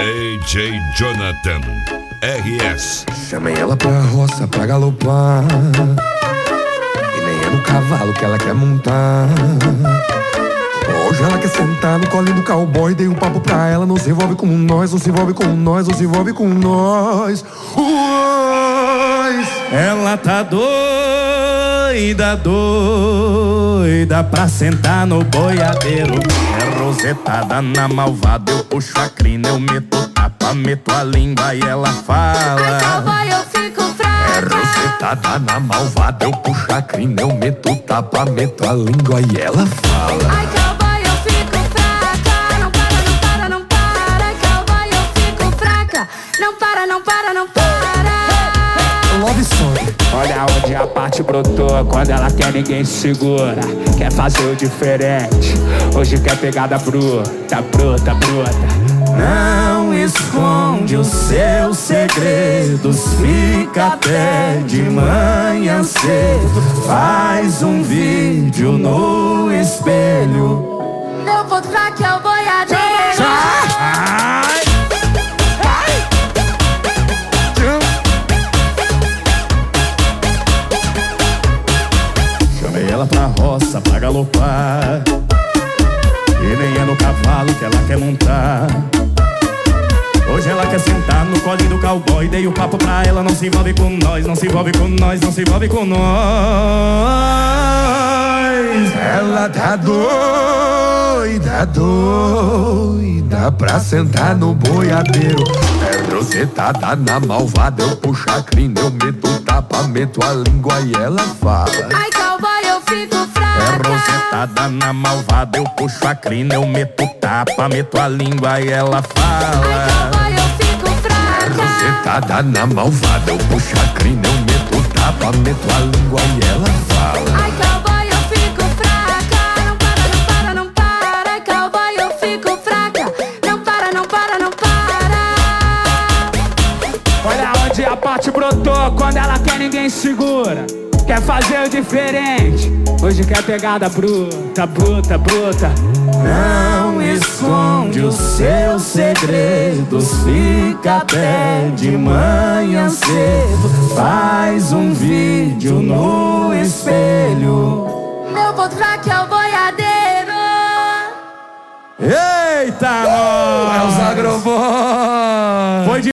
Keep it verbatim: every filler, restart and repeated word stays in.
D J Jonathan R S. Chamei ela pra roça pra galopar, e nem é no cavalo que ela quer montar. Hoje ela quer sentar no colinho do cowboy. Dei um papo pra ela, não se envolve com nós, não se envolve com nós, não se envolve com nós. Uais. Ela tá doida, doida pra sentar no boiadeiro. É rosetada na malvada, eu puxo a crina, eu meto tapa, meto a língua e ela fala. Ai, cowboy, eu fico fraca. É rosetada na malvada, eu puxo a crina, eu meto tapa, meto a língua e ela fala. Ai, cowboy, eu fico fraca. Não para, não para, não para. Ai, cowboy, eu fico fraca. Não para, não para, não para. Love song. Olha onde a parte brotou, quando ela quer ninguém segura. Quer fazer o diferente, hoje quer pegada bruta, bruta, bruta. Não esconde os seus segredos, fica até de manhã cedo. Faz um vídeo no espelho. Eu vou traque ao boiadeiro. Chamei ela pra roça pra galopar, e nem é no cavalo que ela quer montar. Hoje ela quer sentar no colinho do cowboy. Dei o papo pra ela, não se envolve com nós, não se envolve com nós, não se envolve com nós. Ela tá doida, doida pra sentar no boiadeiro. É rosetada na malvada, eu puxo a crina, eu meto tapa, meto a língua e ela fala. Ai, cowboy, eu fico fraca. É rosetada na malvada, eu puxo a crina, eu meto tapa, meto a língua e ela fala. Ai, cowboy, eu fico fraca. Rosetada na malvada, eu puxo a crina, eu meto tapa, meto a língua e ela fala. Ai, cowboy, eu fico fraca. Não para, não para, não para. Ai, cowboy, eu fico fraca. Não para, não para, não para. Olha onde a parte brotou, quando ela quer ninguém segura. Quer fazer o diferente, hoje quer pegada bruta, bruta, bruta. Não esconde os seus segredos, fica até de manhã cedo. Faz um vídeo no espelho. Eu vou traque ao boiadeiro. Eita, nós! Elza Grobó. Foi de